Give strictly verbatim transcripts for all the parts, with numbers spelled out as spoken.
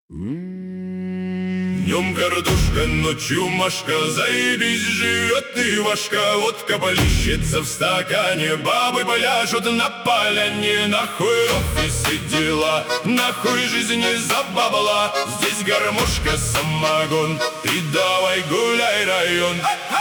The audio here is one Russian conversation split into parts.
Днем картошка, ночью Машка, заебись живет Ивашка. Водка плещется в стакане, бабы пляшут на поляне. Нахуй офисы дела, нахуй жизнь из-за бабла. Здесь гармошка, самогон, и давай гуляй, район.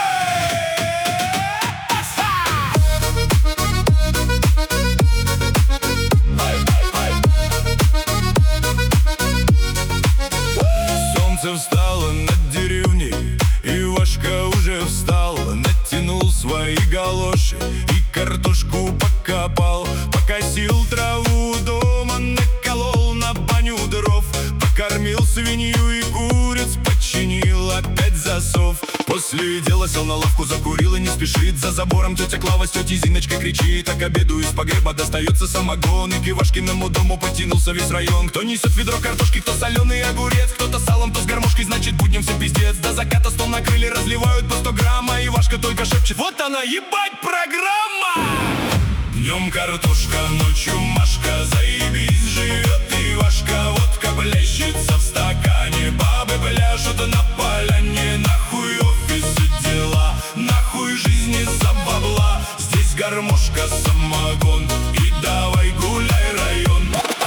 Солнце встало над деревней, Ивашка уже встал, натянул свои галоши и картошку покопал. Покосил траву дома, наколол на баню дров, покормил свинью и куриц, починил опять засов. После дела сел на лавку, закурил и не спешит. За забором тетя Клава с тетей Зиночкой кричит. А к обеду из погреба достается самогон, и к Ивашкиному дому потянулся весь район. Кто несет ведро картошки, кто соленый огурец, кто-то салом, то с гармошкой, значит будним все пиздец. До заката стол накрыли, разливают по сто грамм, а Ивашка только шепчет: вот она, ебать, программа! Днем картошка, ночью Машка, заебись живет Ивашка. Водка плещется в стакане, бабы пляшут на поляне. Нахуй офисы дела, нахуй жизнь из-за бабла. Здесь гармошка, самогон, и давай гуляй, район.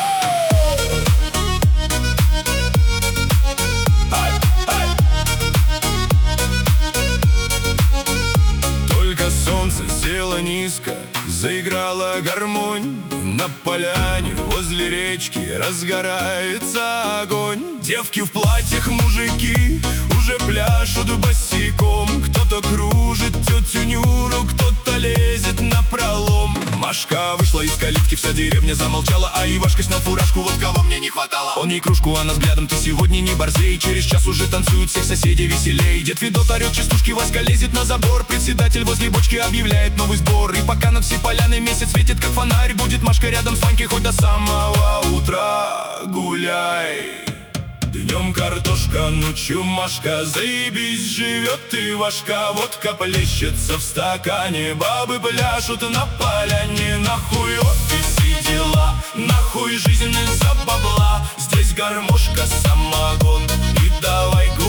Только солнце село низко, заиграла гармонь. На поляне возле речки разгорается огонь. Девки в платьях, мужики уже пляшут босиком. Кто-то кружит тетю Нюру, кто-то лезет на пролом. Машка вышла из калитки, вся деревня замолчала, а Ивашка снял фуражку, вот кого мне не хватало. Он ей кружку, она взглядом: ты сегодня не борзей. Через час уже танцуют, всех соседей веселей. Дед Федот орет частушки, Васька лезет на забор. Председатель возле бочки объявляет новый сбор. И пока над всей поляной месяц светит как фонарь, будет Машка рядом с Ванькой хоть до самого утра. Гуляй. Днем картошка, ночью Машка, заебись живет Ивашка. Водка плещется в стакане, бабы пляшут на поляне. Нахуй офисы дела, нахуй жизнь из-за бабла. Здесь гармошка, самогон, и давай